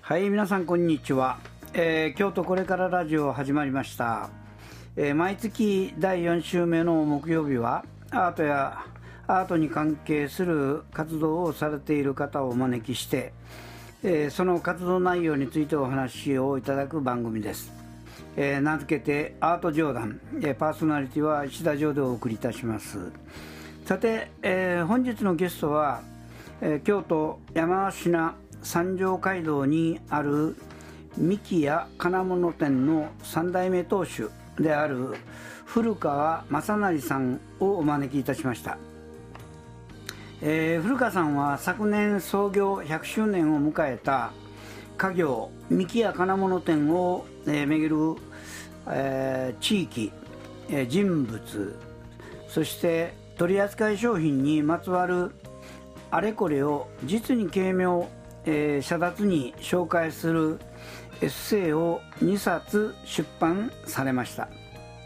はい、皆さんこんにちは。京都これからラジオ始まりました。毎月第4週目の木曜日はアートやアートに関係する活動をされている方をお招きして、その活動内容についてお話をいただく番組です。名付けてアート上談、パーソナリティは石田城でお送りいたします。さて、本日のゲストは、京都山科三条街道にある三木屋金物店の3代目当主である古川正成さんをお招きいたしました。古川さんは昨年創業100周年を迎えた家業三木屋金物店を、巡る、地域、人物、そして取扱い商品にまつわるあれこれを実に軽妙、写奪に紹介するエッセイを2冊出版されました。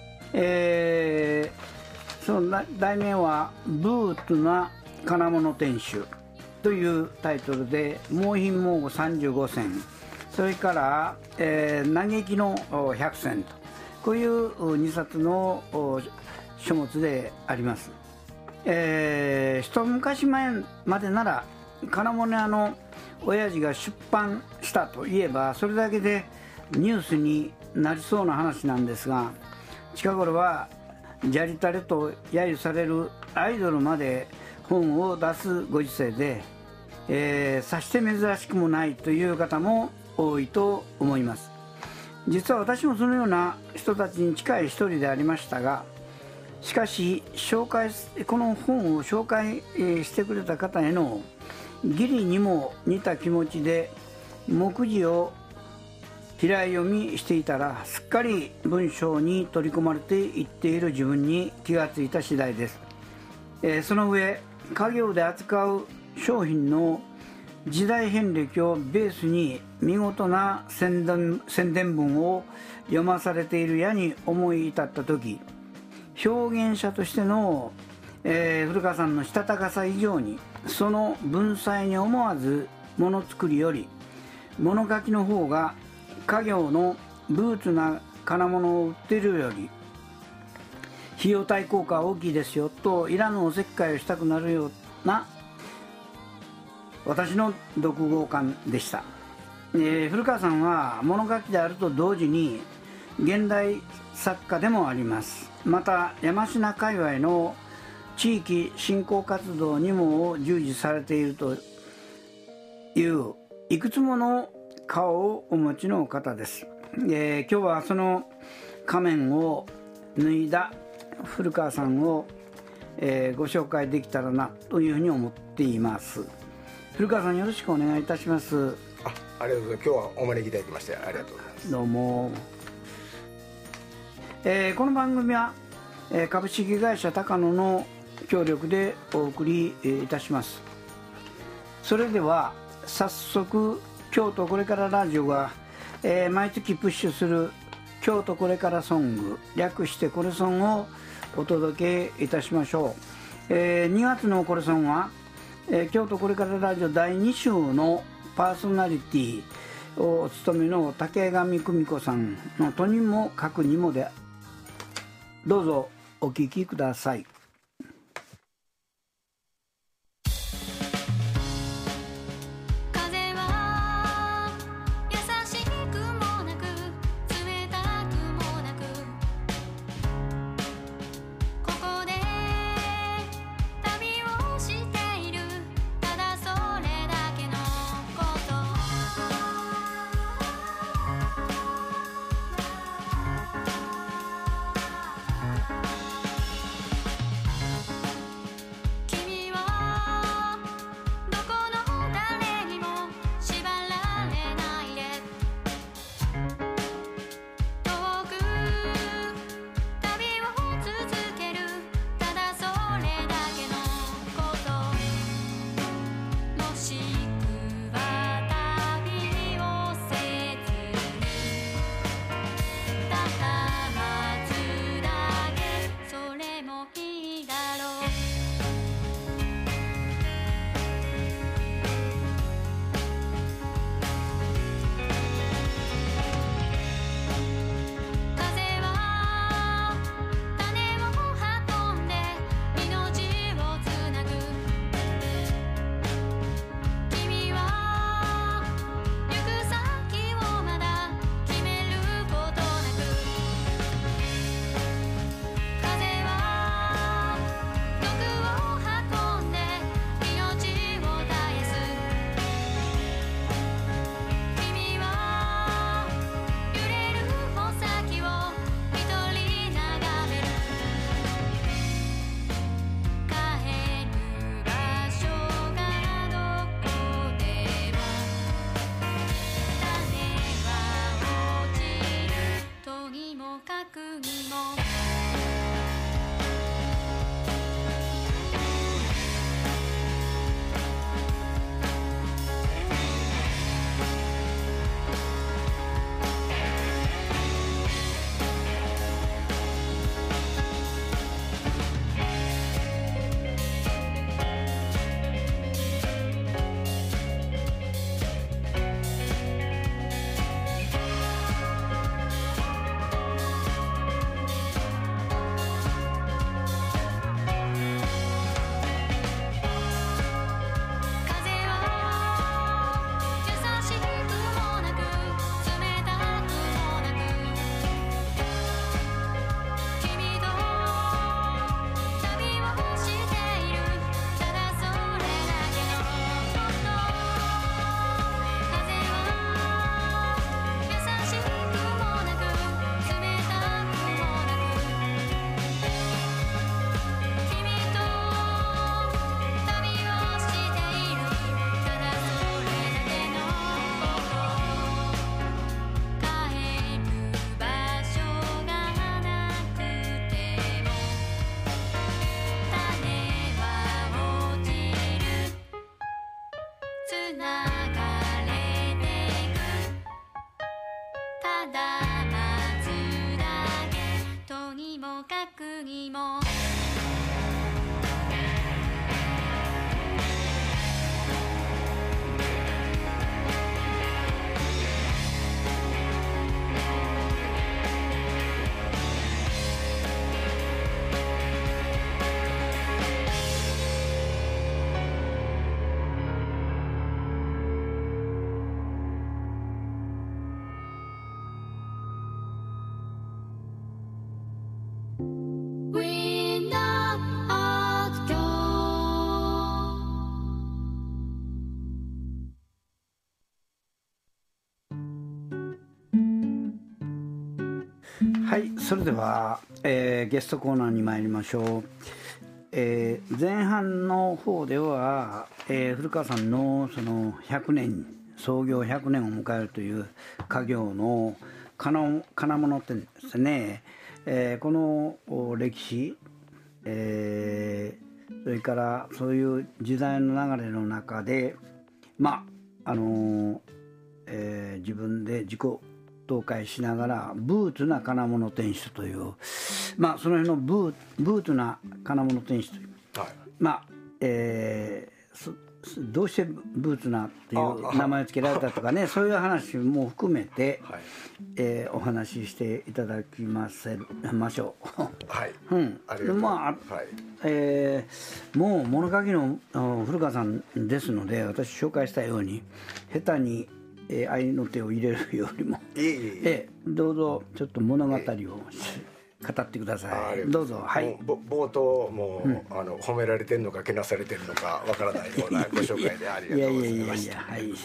その題名はブートな金物店主というタイトルで、猛品猛虎35選、それから、嘆きの100選と、こういう2冊の書物であります。一昔前までなら金物屋の親父が出版したといえばそれだけでニュースになりそうな話なんですが、近頃はじゃりたれと揶揄されるアイドルまで本を出すご時世で、さして珍しくもないという方も多いと思います。実は私もそのような人たちに近い一人でありましたが、しかしこの本を紹介してくれた方への義理にも似た気持ちで目次を平読みしていたら、すっかり文章に取り込まれていっている自分に気がついた次第です。その上、家業で扱う商品の時代遍歴をベースに見事な宣伝文を読まされているやに思い至った時、表現者としての、古川さんのしたたかさ以上に、その文才に思わず物作りより物書きの方が家業のブーツな金物を売っているより費用対効果は大きいですよといらぬおせっかいをしたくなるような私の読後感でした。古川さんは物書きであると同時に現代作家でもあります。また山科界隈の地域振興活動にも従事されているといういくつもの顔をお持ちの方です。今日はその仮面を脱いだ古川さんを、ご紹介できたらなというふうに思っています。古川さん、よろしくお願いいたします。 ありがとうございます。今日はお招きいただきましてありがとうございます。 どうも。この番組は、株式会社高野の協力でお送りいたします。それでは早速、京都これからラジオが、毎月プッシュする京都これからソング、略してコレソンをお届けいたしましょう。2月のコレソンは、京都これからラジオ第2週のパーソナリティをお務めの竹上久美子さんのとにもかくにもで、どうぞお聞きください。 流れてくただ待つだけとにもかくにもはい、それでは、ゲストコーナーに参りましょう。前半の方では、古川さんのその100年創業100年を迎えるという家業の金物店ですね、この歴史、それからそういう時代の流れの中で自分で自己東海しながらブーツな金物店主という、その辺のブーツな金物店主という、どうしてブーツなという名前を付けられたとかね、そういう話も含めて、お話ししていただきましょう。 はい、 ありがとうございます。もう物書きの古川さんですので、私紹介したように下手に合いの手を入れるよりもどうぞちょっと物語を語ってください。どうぞ。はい。 冒頭もう、褒められてるのかけなされてるのかわからないようなご紹介でありがとうございました。 はい、どう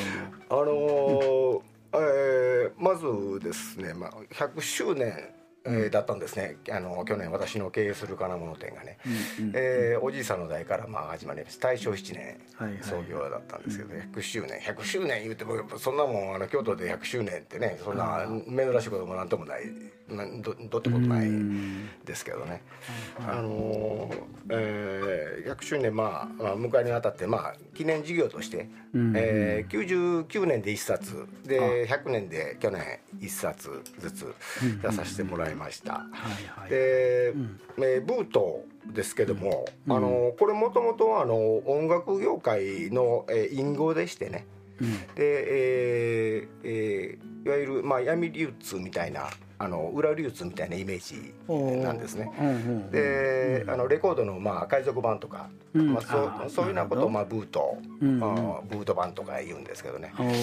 も。まずですね、100周年だったんですね。去年私の経営する金物店がね、おじいさんの代から始まりました。大正7年創業だったんですけど、100周年言うてもそんなもん京都で100周年ってね、そんな珍しいこともなんともない、どってことないですけどね。100周年迎えにあたって記念事業として、99年で1冊で100年で去年1冊ずつ出させてもらいました。で、ブートですけども、これもともと音楽業界の隠語でしてね、で、いわゆる闇流通みたいな裏流通みたいなイメージなんですね。でレコードの海賊版とか、そういうようなことをブート版とか言うんですけどね。こ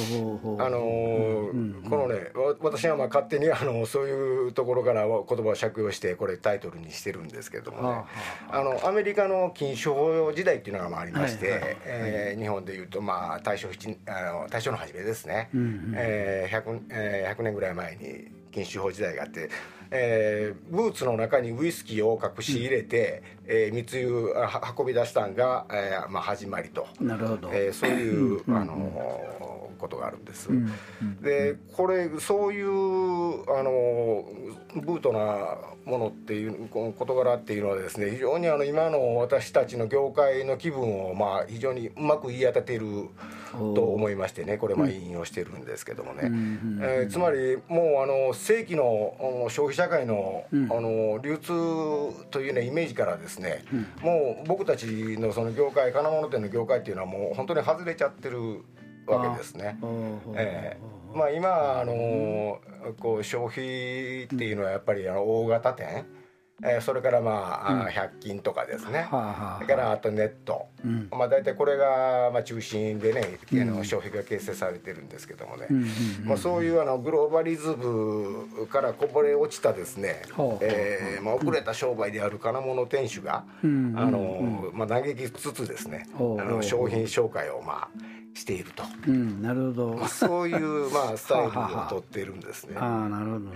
のね、私は勝手にそういうところから言葉を借用してこれタイトルにしてるんですけどもね、アメリカの禁酒法時代っていうのがありまして、日本でいうと大正の初めですね、100年ぐらい前に禁酒法時代があって、ブーツの中にウイスキーを隠し入れて、密輸運び出したんが、始まりと。 なるほど。 そういうことがあるんです。でこれそういうブートなものっていう事柄っていうのはですね、非常に今の私たちの業界の気分を非常にうまく言い当てていると思いましてね、これ引用してるんですけどもね、つまりもう正規の消費社会の流通というねイメージからですね、もう僕たちのその業界、金物店の業界っていうのはもう本当に外れちゃってるわけですね。今こう消費っていうのはやっぱり大型店、それから100均とかですね、それからあとネット、大体これが中心でね消費が形成されてるんですけどもね、そういうグローバリズムからこぼれ落ちたですね、遅れた商売である金物店主が嘆きつつですね、商品紹介をしていると、 なるほど、 そういうスタイルをとっているんですね。 なるほどね。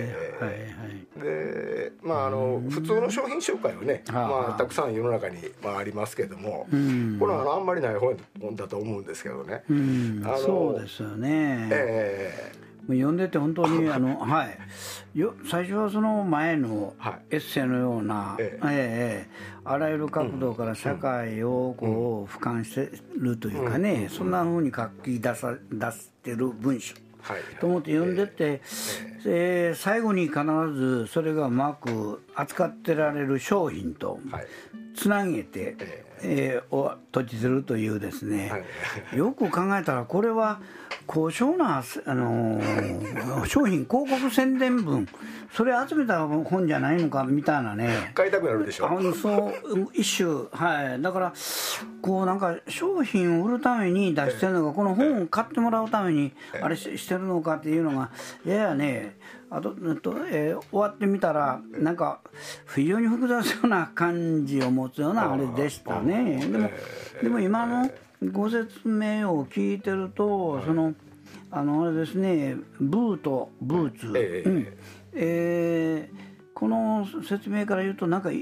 で普通の商品紹介はね、たくさん世の中にありますけども、これはあんまりない本だと思うんですけどね。 そうですよね。 読んでて本当に最初はその前のエッセイのような、あらゆる角度から社会をこう俯瞰してるというかね、そんな風に書き出してる文章と思って読んでて、最後に必ずそれがうまく扱ってられる商品とつなげて、を閉じてるというですね、よく考えたらこれは高尚な、商品広告宣伝文それ集めた本じゃないのかみたいなね、 買いたくなるでしょ。 そう一種、だからこうなんか商品を売るために出してるのか、この本を買ってもらうためにあれしてるのかっていうのがややね、終わってみたらなんか非常に複雑な感じを持つようなあれでしたね。でも今のご説明を聞いてると、あれですね、ブーツ、この説明から言うとなんか、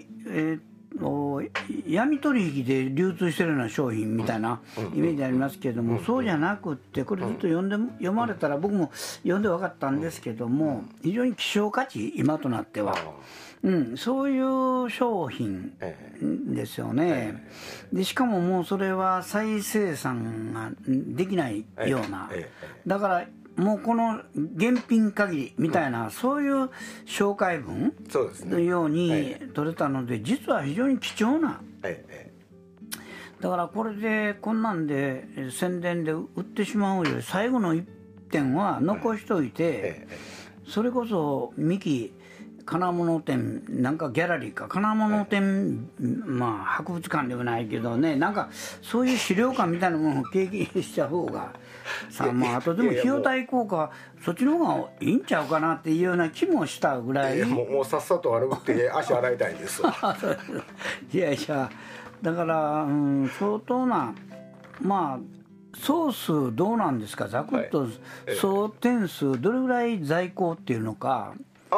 闇取引で流通してるような商品みたいなイメージありますけれども、そうじゃなくって、これずっと読まれたら僕も読んで分かったんですけども、非常に希少価値今となっては、そういう商品ですよね。でしかももうそれは再生産ができないような、だからもうこの現品限りみたいな、そういう紹介文のように取れたので、実は非常に貴重な、だからこれでこんなんで宣伝で売ってしまうより最後の一点は残しといて、それこそ三木金物店なんかギャラリーか金物店、博物館ではないけどね、なんかそういう資料館みたいなものを経験した方があとでも費用対効果はそっちの方がいいんちゃうかなっていうような気もしたぐらい、 もうさっさと歩って足洗いたいんですいやだから、相当な総数どうなんですか、ざくっと総点数どれぐらい在庫っていうのか。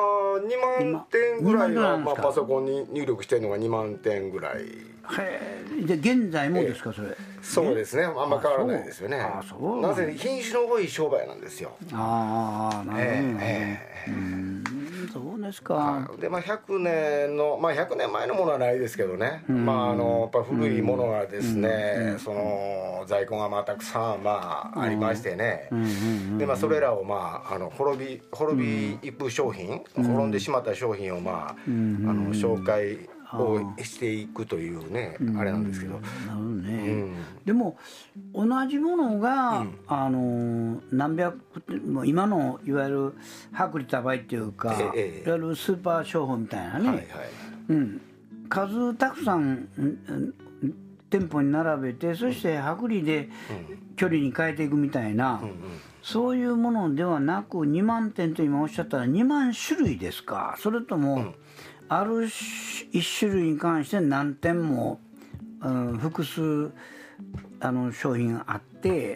2万点ぐらいは、パソコンに入力してるのが2万点ぐらい。 で現在もですか、それ。 そうですね、あんま変わらないですよね。なぜ品種の多い商売なんですよ。 なるほどね。そうですか。 で100年の100年前のものはないですけどね、やっぱ古いものがですね、その在庫がたくさんありましてね、でそれらを滅びいく商品、滅んでしまった商品を紹介をしていくというね、あれなんですけど。 なるほどね。でも同じものが、何百今のいわゆる薄利多売っていうか、いわゆるスーパー商法みたいなね、数たくさん店舗に並べて、そして薄利で距離に変えていくみたいな、そういうものではなく、2万点と今おっしゃったら2万種類ですか、それとも、ある一種類に関して何点も、複数商品があって、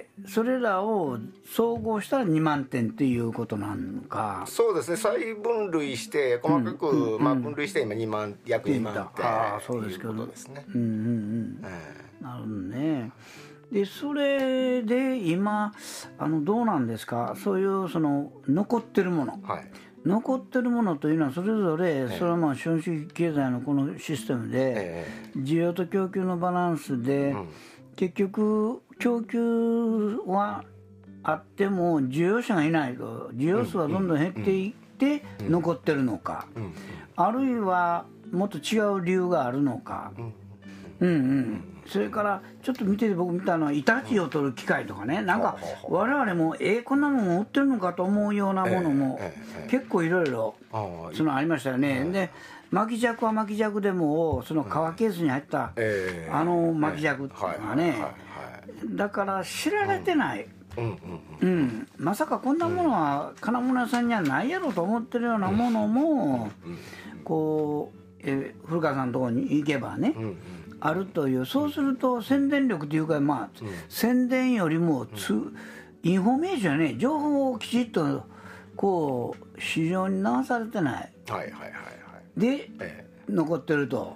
それらを総合したら2万点っていうことなのか。 そうですね、再分類して細かく分類して今約2万点そうですけど、 ということですね。 なるほどね。でそれで今どうなんですか、そういう残ってるもの、残ってるものというのはそれぞれ、それは資本主義経済のこのシステムで、需要と供給のバランスで、結局供給はあっても需要者がいないと需要数はどんどん減っていって残ってるのか、あるいはもっと違う理由があるのか、それからちょっと見てて僕見たのはイタチを取る機械とかね、なんか我々もこんなもの売ってるのかと思うようなものも結構いろいろありましたよね。で巻き尺は巻き尺でもその革ケースに入った巻き尺っていうのはね、だから知られてない、まさかこんなものは金物屋さんにはないやろと思ってるようなものもこう古川さんのところに行けばねあるという。そうすると宣伝力というか、宣伝よりもインフォメーションね、情報をきちっとこう市場に流されてない、で、残ってると、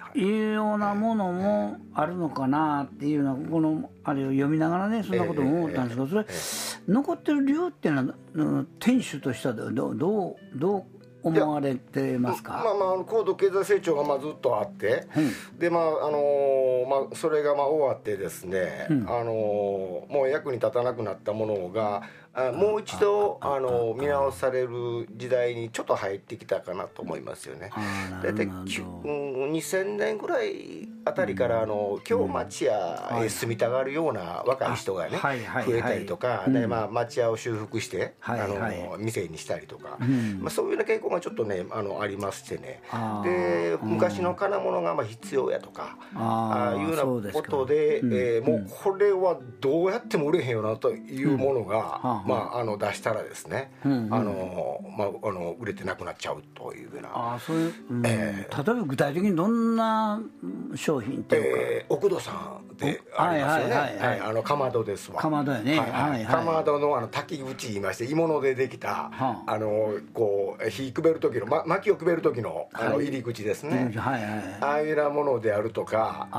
いうようなものもあるのかなっていうのはこのあれを読みながらねそんなことも思ったんですけど、それ残ってる理由っていうのは店主としてはどう思われてますか？ 高度経済成長がずっとあって、でそれが終わってですね、もう役に立たなくなったものがもう一度見直される時代にちょっと入ってきたかなと思いますよね。大体2000年ぐらいあたりから京町屋へ住みたがるような若い人がね増えたりとかで、町屋を修復して店にしたりとか、そういうような傾向がちょっとねありましてね、で昔の金物が必要やとかいうようなことで、もうこれはどうやっても売れへんよなというものが出したらですね、売れてなくなっちゃうというような。 そういう、例えば具体的にどんな商品っていうか、 奥戸さんでありますよね。かまどですわ。 かまどやね。 かまどの炊き口言いまして鋳物でできたこう火くべる時の薪をくべる時の入り口ですね。ああいうようなものであるとか、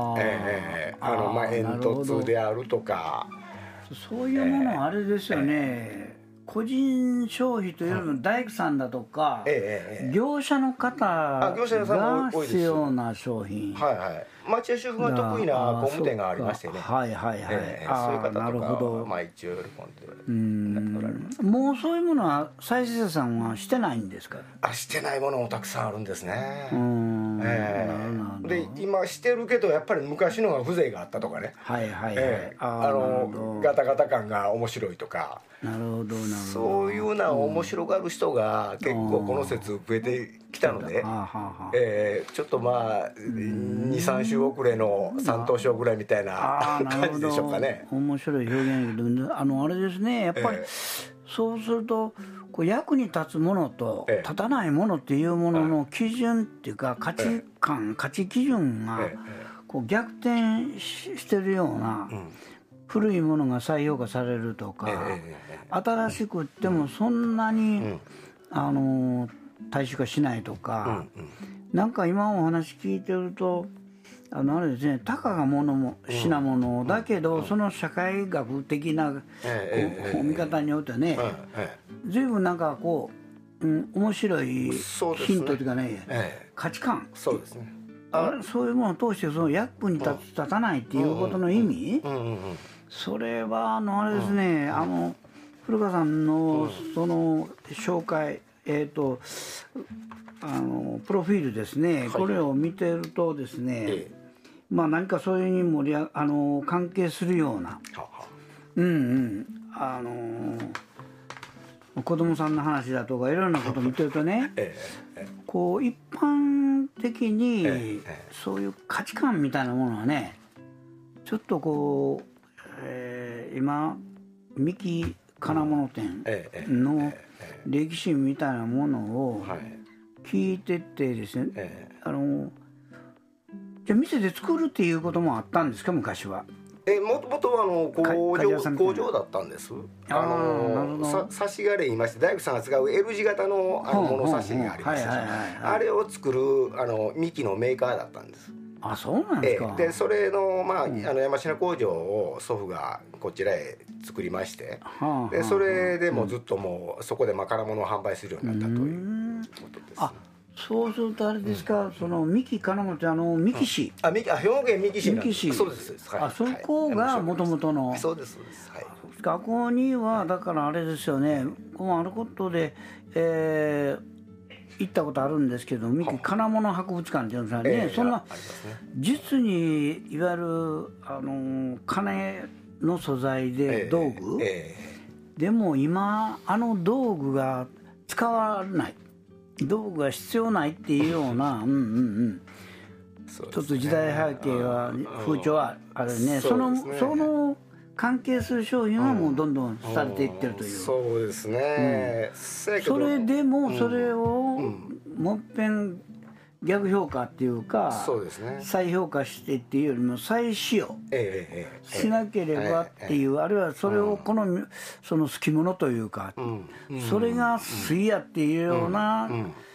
煙突であるとか。 そういうものはあれですよね、個人消費というよりも大工さんだとか、業者の方が必要な商品、 町屋主婦が得意な工務店がありましてね、そういう方とかは一応喜んでもうそういうものは再生さんはしてないんですか？ してないものもたくさんあるんですね。で今してるけどやっぱり昔のが風情があったとかね、ガタガタ感が面白いとか、そういうような面白がる人が結構この説増えてきたので、ちょっと23週遅れの3等賞ぐらいみたいな感じでしょうかね。 面白い表現で、あれですね、やっぱりそうすると役に立つものと立たないものっていうものの基準っていうか価値観、価値基準が逆転してるような、古いものが再評価されるとか、新しくってもそんなに大衆化しないとか、なんか今お話聞いてるとあれですね、たかが品物だけど、その社会学的な見方によってね、随分なんか面白いヒントというかね、価値観、そういうものを通してその役に立たないっていうことの意味、それはあれですね、古川さんのその紹介、プロフィールですね、これを見てるとですね、何かそういうに関係するような、子供さんの話だとかいろんなことを見てるとね、一般的にそういう価値観みたいなものはね、ちょっと今三木金物店の歴史みたいなものを聞いててですね、じゃあ店で作るっていうこともあったんですか、昔は？ もともとは工場だったんです。差し金言いまして、大工さんが使う L 字型の物差しがあります。あれを作る三木のメーカーだったんです。 そうなんですか。 でそれの山科工場を祖父がこちらへ作りまして、でそれでもずっともうそこで金物を販売するようになったということです。 そうするとあれですか、その三木金物って三木市、 兵庫県三木市なんです。そうです。 そこがもともとの。 そうです。 学校にはだからあれですよね、あることで行ったことあるんですけど、三木金物博物館っていうんですかね、そんな実にいわゆる金の素材で道具、でも今道具が使わない、道具が必要ないっていうようなちょっと時代背景は風潮はあるね。その関係する商品はもうどんどんされていってるという。 そうですね。 それでもそれをもっぺん逆評価っていうか、再評価してっていうよりも再使用しなければっていう、あるいはそれをその好き物というか、それが水やっていうような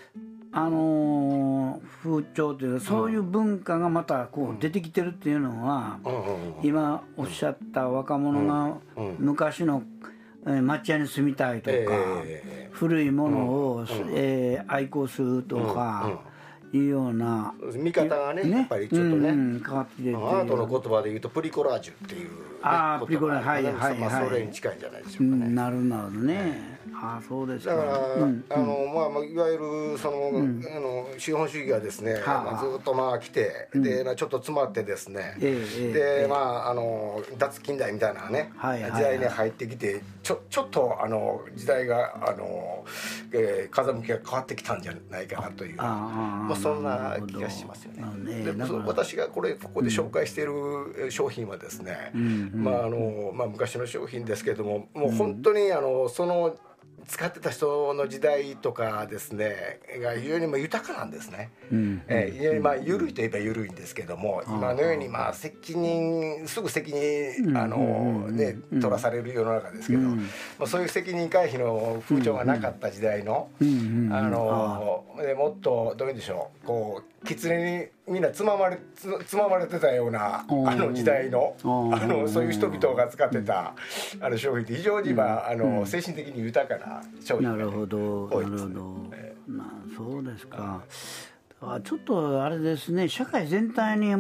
風潮というかそういう文化がまたこう出てきてるっていうのは、今おっしゃった若者が昔の町屋に住みたいとか、古いものを愛好するとかいうような見方がねやっぱりちょっとね変わってきてる。 アートの言葉で言うとプリコラージュっていう、 プリコラージュ、はいはいはい、 それに近いんじゃないでしょうかね。 なるほどね。そうですか。 だからいわゆるその資本主義がですね、ずっと来て、でちょっと詰まってですね、で脱近代みたいなね時代に入ってきて、ちょっと時代が風向きが変わってきたんじゃないかなという、そんな気がしますよね。で私がここで紹介している商品はですね、昔の商品ですけれども、もう本当にその使ってた人の時代とかですねが非常に豊かなんですね。非常に緩いといえば緩いんですけども、今のようにすぐ責任取らされる世の中ですけど、そういう責任回避の風潮がなかった時代のもっとどういうんでしょう、こう狐にみんなつままれてたような時代のそういう人々が使ってた商品って非常に精神的に豊かな商品が多いですね。なるほど。 そうですか。ちょっとあれですね、社会全体に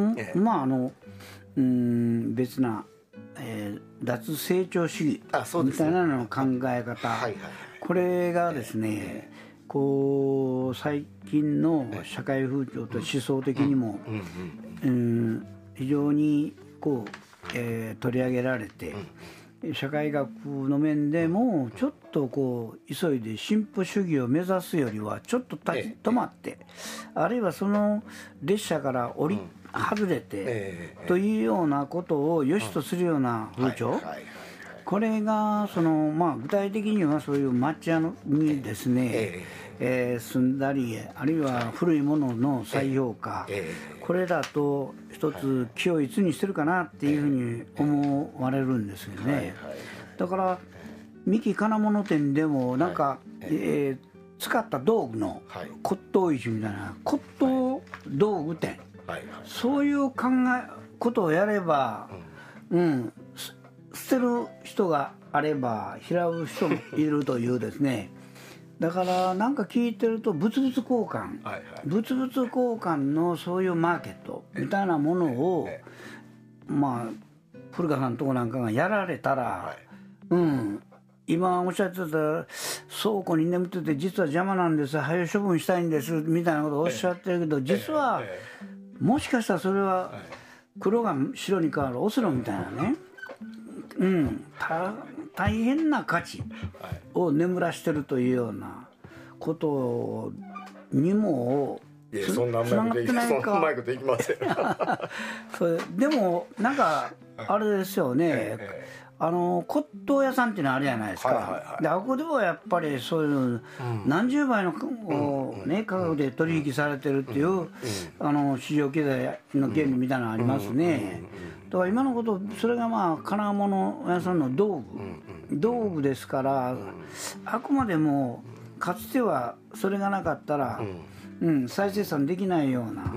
別な脱成長主義みたいなの考え方、これがですね、こう最近の社会風潮と思想的にも非常にこう取り上げられて、社会学の面でもちょっとこう急いで進歩主義を目指すよりはちょっと立ち止まって、あるいはその列車から外れてというようなことを良しとするような風潮、これが具体的にはそういう町屋にですね、住んだり、あるいは古いものの再評価、これだと一つ気をいつにしてるかなっていうふうに思われるんですよね。だから三木金物店でもなんか、使った道具の骨董市みたいな骨董道具店、そういうことをやれば、捨てる人があれば拾う人もいるというですねだからなんか聞いてると物々交換、物々交換のそういうマーケットみたいなものを古川さんのとこなんかがやられたら、今おっしゃってた倉庫に眠ってて実は邪魔なんです、早処分したいんですみたいなことをおっしゃってるけど、実はもしかしたらそれは黒が白に変わるオスロみたいなね、大変な価値を眠らしてるというようなことにもそんなうまいこといきませんでもなんかあれですよね、骨董屋さんっていうのはあるじゃないですか。であここではやっぱりそういう何十倍の価格で取引されてるっていう市場経済の原理みたいなのありますね。だから今のことそれが金物屋さんの道具ですから、あくまでもかつてはそれがなかったら再生産できないような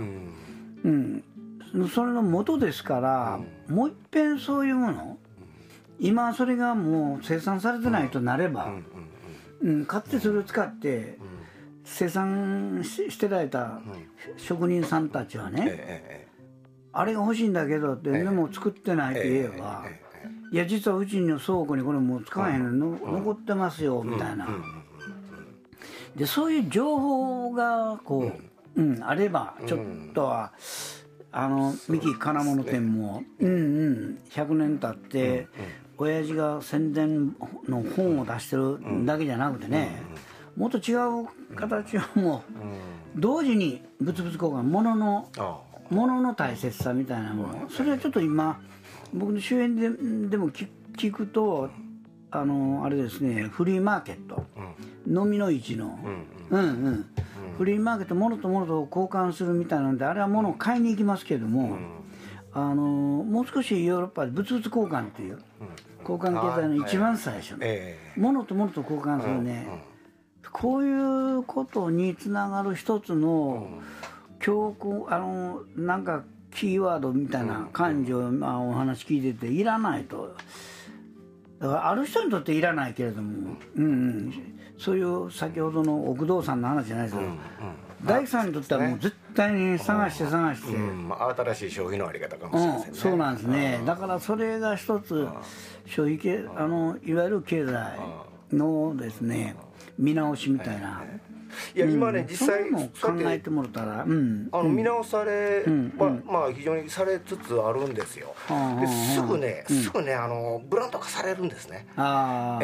それの元ですから、もう一遍そういうもの今それがもう生産されてないとなれば、かつてそれを使って生産してられた職人さんたちはね、あれが欲しいんだけどってでも作ってないと言えば、いや実はうちの倉庫にこれもう使わへんの残ってますよみたいな、でそういう情報がこう、あればちょっとは三木金物店も100年経って親父が宣伝の本を出してるだけじゃなくてね、もっと違う形をもう同時に物々交換、物の大切さみたいなもの、それはちょっと今僕の周辺でも聞くとあれですね、フリーマーケット、飲みの市のフリーマーケット、物と物と交換するみたいなので、あれは物を買いに行きますけれども、もう少しヨーロッパで物々交換っていう交換経済の一番最初の物と物と交換するね、 こういうことにつながる一つの教訓、なんかキーワードみたいな感じを、お話聞いてていらないと。だからある人にとっていらないけれども、そういう先ほどの奥堂さんの話じゃないですけど、大工さんにとってはもう絶対に探して、新しい消費のあり方かもしれませんね。 そうなんですね。だからそれが一つ消費系、いわゆる経済のですね見直しみたいな。 いや今ね、実際考えてもらったら、 見直されは非常にされつつあるんですよ。ですぐねブランド化されるんですね。プロ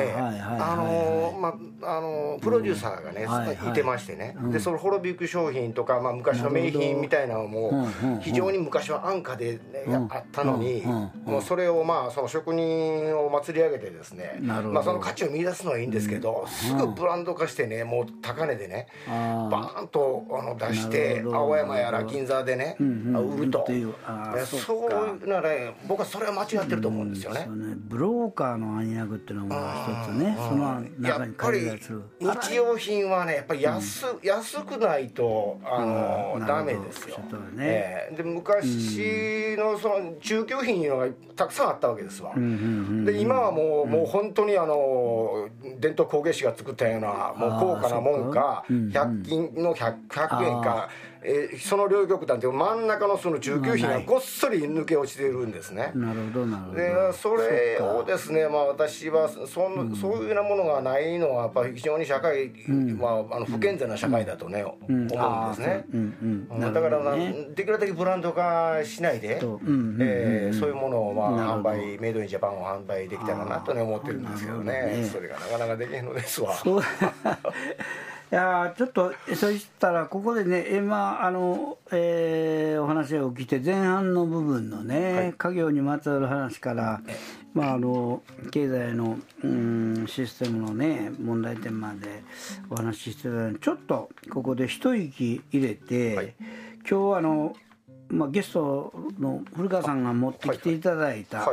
デューサーがねいてましてね、でその滅びゆく商品とか昔の名品みたいなのも非常に昔は安価であったのに、もうそれをその職人を祭り上げてですね、その価値を見出すのはいいんですけど、すぐブランド化してね、もう高値でねバーンと出して青山やら銀座でね売ると、そういうなら僕はそれは間違ってると思うんですよね。 ブローカーの暗躍っていうのが一つね、その中に海外する日用品はねやっぱり安くないとダメですよ。で昔のその中級品いうのがたくさんあったわけですわ。で今はもう本当に伝統工芸士が作ったようなもう高価なもんか100均の100円か、その両極端って真ん中のその中級品がごっそり抜け落ちているんですね。 なるほどなるほど。 でそれをですね、私はそういうようなものがないのはやっぱり非常に社会不健全な社会だとね思うんですね。だからできるだけブランド化しないでそういうものを販売メイドインジャパンを販売できたらなとね思ってるんですけどね。それがなかなかできへんのですわ。 いやちょっとそうしたらここでね今お話を聞いて前半の部分のね、家業にまつわる話から経済のシステムのね問題点までお話ししてたので、ちょっとここで一息入れて、今日ゲストの古川さんが持ってきていただいた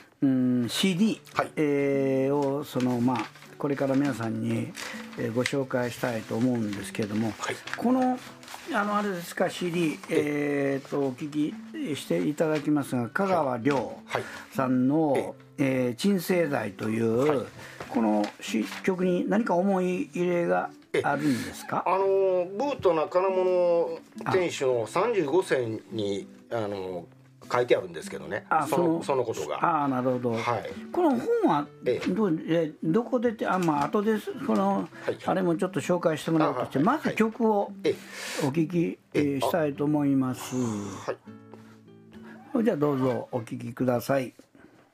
CD をこれから皆さんにご紹介したいと思うんですけれども、このあれですか CD、お聞きしていただきますが、香川亮さんの「鎮静剤」という、この曲に何か思い入れがあるんですか？ ブートな金物店主の35選に書いてあるんですけどね、そのことが。 なるほど。この本はどこで後であれもちょっと紹介してもらうとして、まず曲をお聴きしたいと思います。じゃあどうぞお聴きください。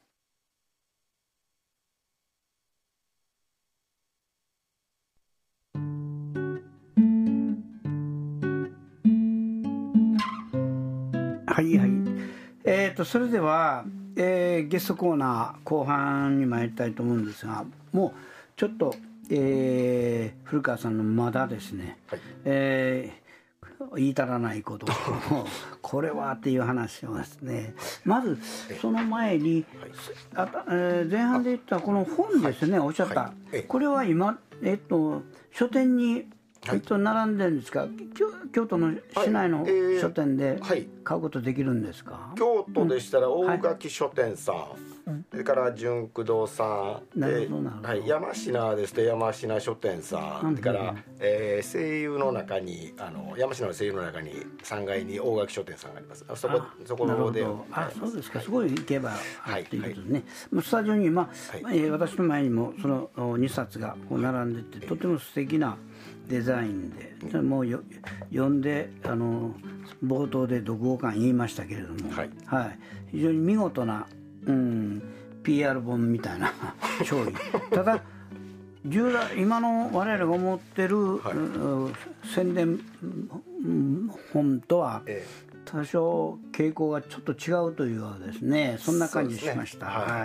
それでは、ゲストコーナー後半に参りたいと思うんですが、もうちょっと、古川さんのまだですね、言い足らないことこれはっていう話をですね、まずその前に前半で言ったこの本ですね、おっしゃった、これは今、書店に並んでるんですか？京都の市内の書店で買うことできるんですか？ 京都でしたら大垣書店さん、それから純駆堂さんで、山科ですと山科書店さん、それから声優の中に山科の声優の中に3階に大垣書店さんがあります。そこの方で。 そうですか。すごい行けばということですね。スタジオに私の前にもその2冊が並んでて、とても素敵なデザインで、もう読んで冒頭で読後感言いましたけれども、非常に見事な、PR 本みたいな商品。ただ従来今の我々が思ってる、宣伝本とは多少傾向がちょっと違うというようですね。そんな感じしました。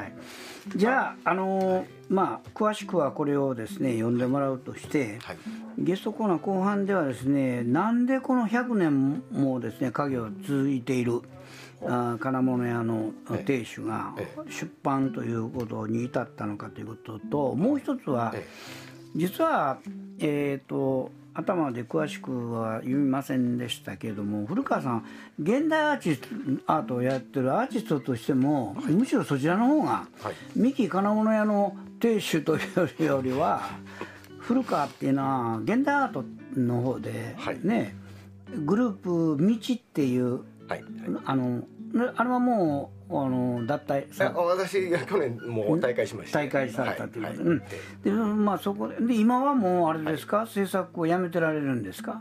じゃあ詳しくはこれをですね読んでもらうとして、ゲストコーナー後半ではですね、なんでこの100年もですね家業続いている金物屋の亭主が出版ということに至ったのかということと、もう一つは実は頭で詳しくは読みませんでしたけれども、古川さん現代アートをやってるアーティストとしても、むしろそちらの方が、三木金物屋の亭主というよりは古川っていうのは現代アートの方で、ね、グループ道っていう、あれはもう脱退さ私が去年もう退会しました。 退会されたということで、まあそこで今はもうあれですか、制作をやめてられるんですか？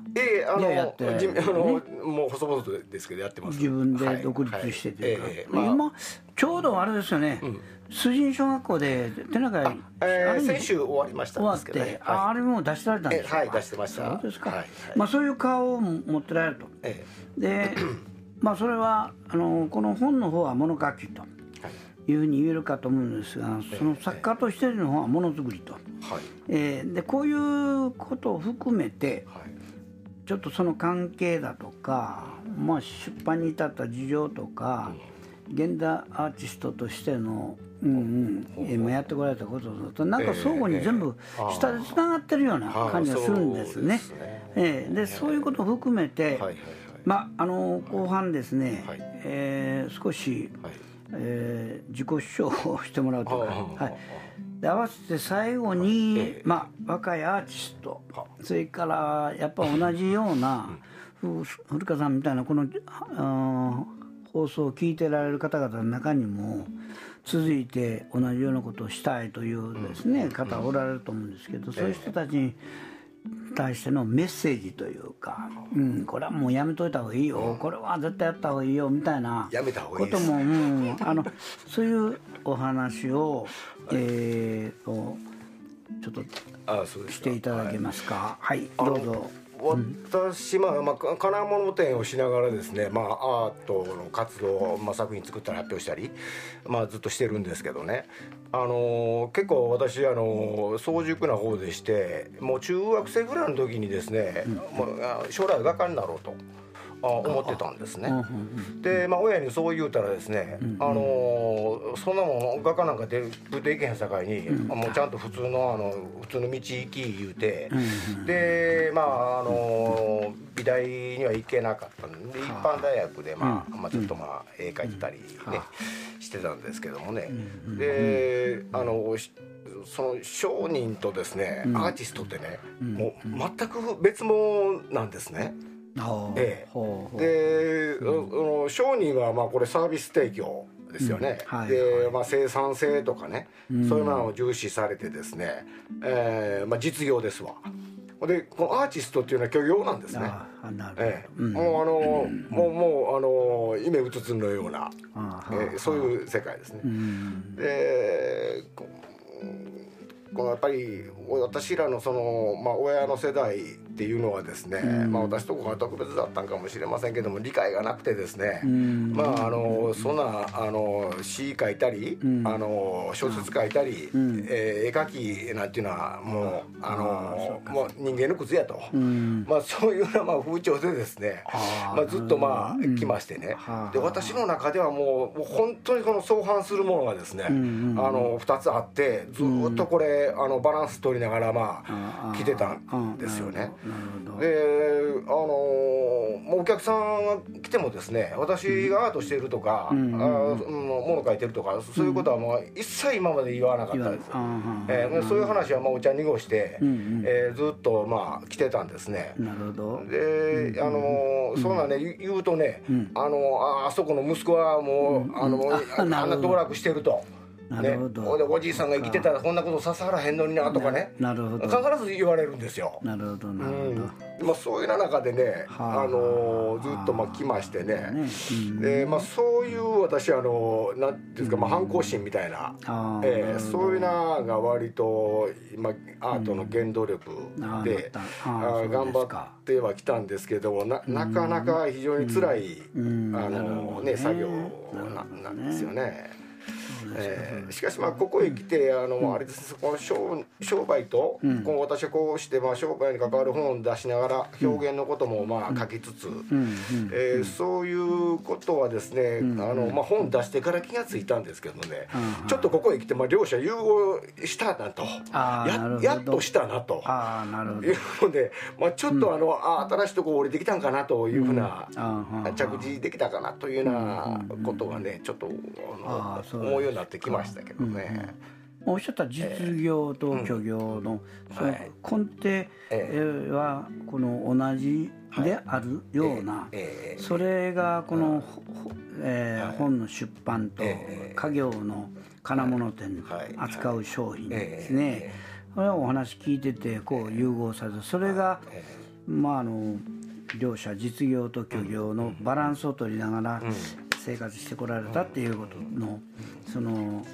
もう細々とですけどやってます。 自分で独立してというか、今ちょうどあれですよね、崇神小学校で展覧会先週終わりましたんですけどね。 あれも出してられたんですか？ はい、出してました。 そうですか。まあそういう顔を持ってられると。でまあそれはこの本の方は物書きというふうに言えるかと思うんですが、その作家としての方はものづくりと、でこういうことを含めて、ちょっとその関係だとか、まあ、出版に至った事情とか、現代アーティストとしての今やってこられたこととなんか相互に全部下でつながってるような感じがするんですね。でそういうことを含めて、まあ後半ですね、少し、自己主張をしてもらうとか、で合わせて最後に、まあ、若いアーティスト、それからやっぱ同じような古川さんみたいなこの放送を聞いてられる方々の中にも続いて同じようなことをしたいというですね、方おられると思うんですけど、そういう人たちに対してのメッセージというか、これはもうやめといた方がいいよ、これは絶対やった方がいいよみたいなことも、そういうお話をちょっとしていただけますか？はい、どうぞ。 私、金物展をしながらですね、アートの活動、作品作ったり発表したり、ずっとしてるんですけどね、結構私早熟な方でして、もう中学生ぐらいの時にですね、将来画家になろうと思ってたんですね。で、親にそう言うたらですね、そんなもん画家なんかでいけへんさかいに、もうちゃんと普通の道行き言うて、で美大には行けなかったんで、一般大学でずっと絵描いたりねしてたんですけどもね。でその商人とですね、アーティストってね、もう全く別物なんですね。で商人はこれサービス提供ですよね。で生産性とかね、そういうものを重視されてですね、実業ですわ。でこのアーティストっていうのは虚業なんですね。もう夢うつつのようなそういう世界ですね。でやっぱり私らの親の世代っていうのはですね、私とこが特別だったんかもしれませんけども、理解がなくてですね、そんな詩書いたり、小説書いたり、絵描きなんていうのはもう人間の靴やと、そういうような風潮でですね、ずっと来ましてね。で私の中ではもう本当にこの相反するものがですね、2つあって、ずっとこれバランス取りながら来てたんですよね。でお客さんが来てもですね、私がアートしてるとか物書いてるとか、そういうことはもう一切今まで言わなかったです。そういう話はお茶濁して、ずっと来てたんですね。でそうなんね言うとね、あそこの息子はもうあんな道楽してると。おじいさんが生きてたらこんなことささらへんのになとかね、必ず言われるんですよ。そういう中でね、ずっと来ましてね。でそういう私なんていうんですか、反抗心みたいな、そういうのが割とアートの原動力で頑張ってはきたんですけども、なかなか非常に辛い作業なんですよね。 しかしここへ来てあれです、この商売と、私はこうして商売に関わる本を出しながら表現のことも書きつつ、そういうことはですね、本出してから気がついたんですけどね、ちょっとここへ来て両者融合したなと、やっとしたなというので、ちょっと新しいところ降りてきたんかなというふうな、着地できたかなというようなことがね、ちょっと思うようになってきましたけどね。 おっしゃった実業と虚業のその根底はこの同じであるような、それがこの本の出版と家業の金物店扱う商品ですね。これはお話聞いててこう融合されて、それが両者実業と虚業のバランスを取りながら生活してこられたっていうことのその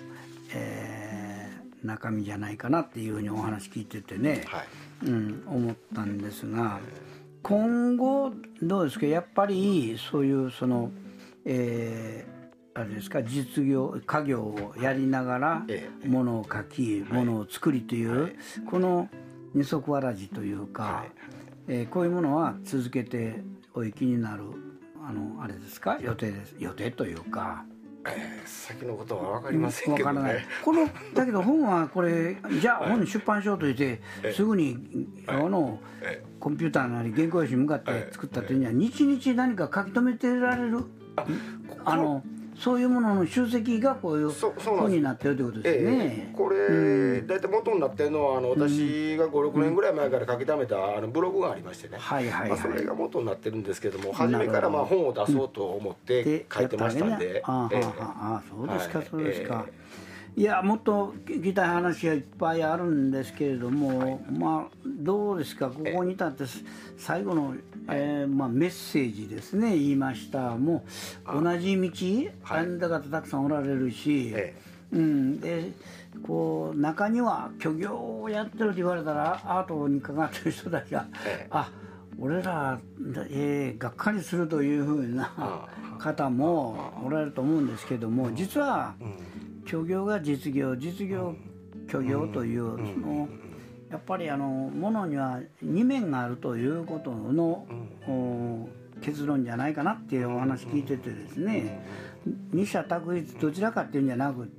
中身じゃないかなっていうふうにお話聞いててね、思ったんですが、今後どうですか、やっぱりそういうそのあれですか、実業家業をやりながらものを書きものを作りというこの二足わらじというか、こういうものは続けてお生きになるあれですか、予定というか。 先のことは分かりませんけどね。分からない。 だけど本はこれじゃあ本に出版しようと言ってすぐにコンピューターなり原稿用紙に向かって作ったというには日々何か書き留めてられるそういうものの集積がこういう本になってるということですね。 これ大体元になってるのは私が5、6年ぐらい前から書き溜めたブログがありましてね、それが元になってるんですけども、初めから本を出そうと思って書いてましたんで。 そうですか、そうですか。いや、もっと聞きたい話はいっぱいあるんですけれども、どうですか、ここに至って最後の、メッセージですね、言いました。もう同じ道あんだ方たくさんおられるし、でこう中には虚業をやってると言われたらアートに関わってる人たちが、俺ら、がっかりするというふうな方もおられると思うんですけども、実は虚業が実業、実業虚業という、やっぱりものには二面があるということの結論じゃないかなっていうお話聞いててですね、二者択一どちらかっていうんじゃなくって、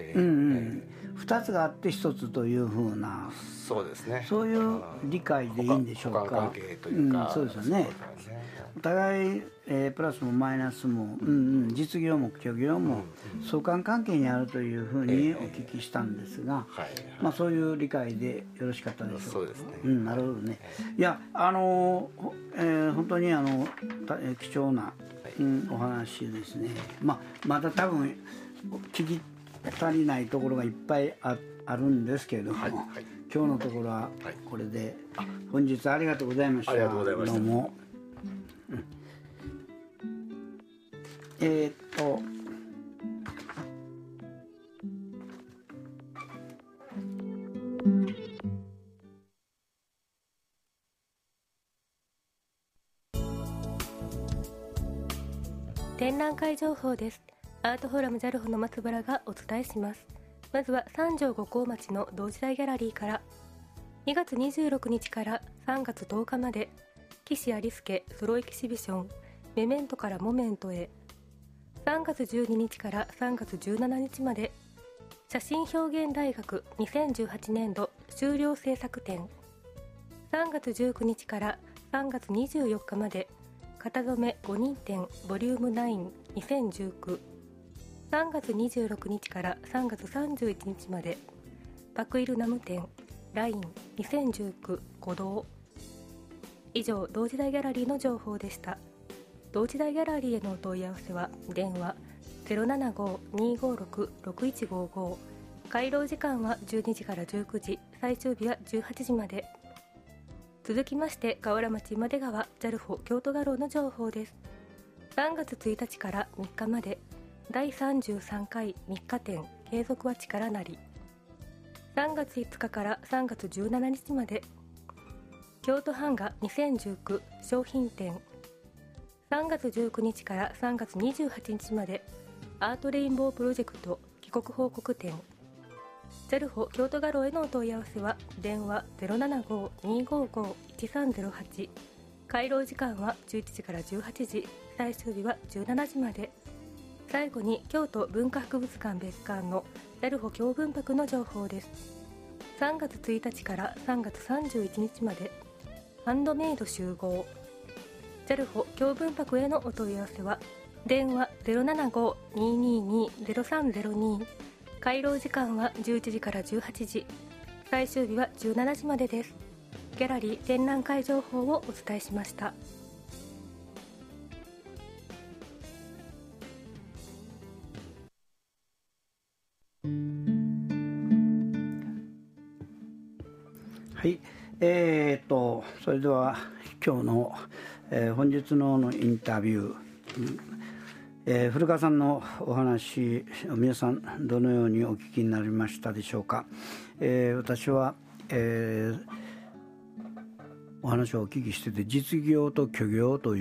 二つがあって一つというふうな、 そうですね、 そういう理解でいいんでしょうか。 関係というか、 そうですよね。お互い、プラスもマイナスも、実業も虚業も相関関係にあるというふうにお聞きしたんですが、そういう理解でよろしかったでしょうか。 そうですね。 なるほどね。いや、本当に貴重な、お話ですね。まだ多分聞き足りないところがいっぱいあるんですけれども、今日のところはこれで、本日ありがとうございました。 ありがとうございました。 どうも。 展覧会情報です。アートフォーラムジャルホの松原がお伝えします。まずは三条五甲町の同時代ギャラリーから、2月26日から3月10日まで岸有介ソロエキシビションメメントからモメントへ、3月12日から3月17日まで写真表現大学2018年度修了制作展、3月19日から3月24日まで型染め5人展ボリューム9 2019、3月26日から3月31日までパクイルナム展ライン2019鼓動。以上、同時代ギャラリーの情報でした。同時代ギャラリーへのお問い合わせは電話 075-256-6155、 開廊時間は12時から19時、最終日は18時まで。続きまして、河原町今出川ジャルフォ京都画廊の情報です。3月1日から3日まで第33回3日展継続は力なり、3月5日から3月17日まで京都版画2019商品展、3月19日から3月28日までアートレインボープロジェクト帰国報告展。JALFO 京都画廊へのお問い合わせは電話 075-255-1308。 開廊時間は11時から18時、最終日は17時まで。最後に京都文化博物館別館のJALFO京文博の情報です。3月1日から3月31日までハンドメイド集合。 JALFO 京文博へのお問い合わせは電話 075-222-0302。 開廊時間は11時から18時、最終日は17時までです。ギャラリー展覧会情報をお伝えしました。 はい、それでは今日の、本日のインタビュー、古川さんのお話を皆さんどのようにお聞きになりましたでしょうか。私は、お話をお聞きしてて、実業と虚業という、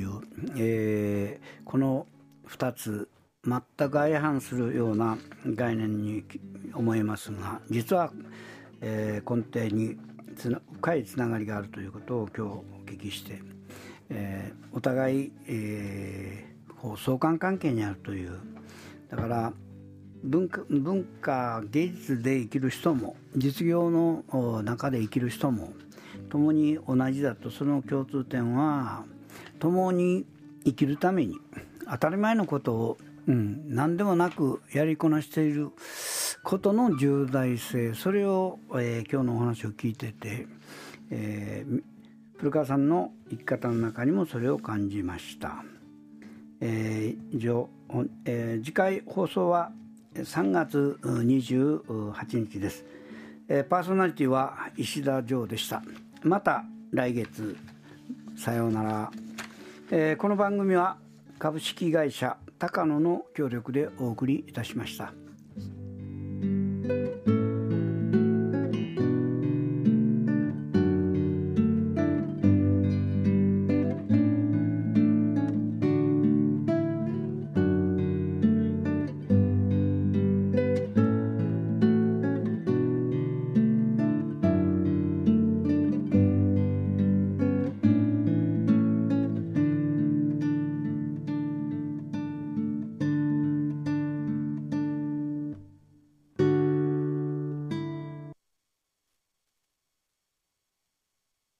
この2つ全く相反するような概念に思えますが、実は、根底に深いつながりがあるということを今日お聞きして、お互い、相関関係にあるという。だから文化芸術で生きる人も実業の中で生きる人も共に同じだと。その共通点は共に生きるために当たり前のことを、何でもなくやりこなしていることの重大性、それを、今日のお話を聞いてて、古川さんの生き方の中にもそれを感じました。以上、次回放送は3月28日です。パーソナリティは石田譲でした。また来月、さようなら。この番組は株式会社高野の協力でお送りいたしました。